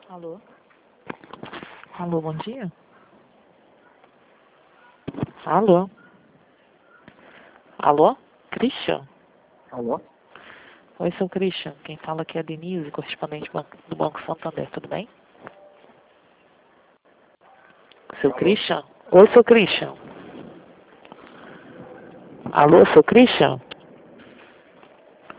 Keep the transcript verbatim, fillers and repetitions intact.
Alô? Alô, bom dia? Alô? Alô? Christian? Alô? Oi, seu Christian. Quem fala aqui é a Denise, correspondente ban- do Banco Santander, tudo bem? Seu Alô? Christian? Oi, seu Christian. Alô, seu Christian?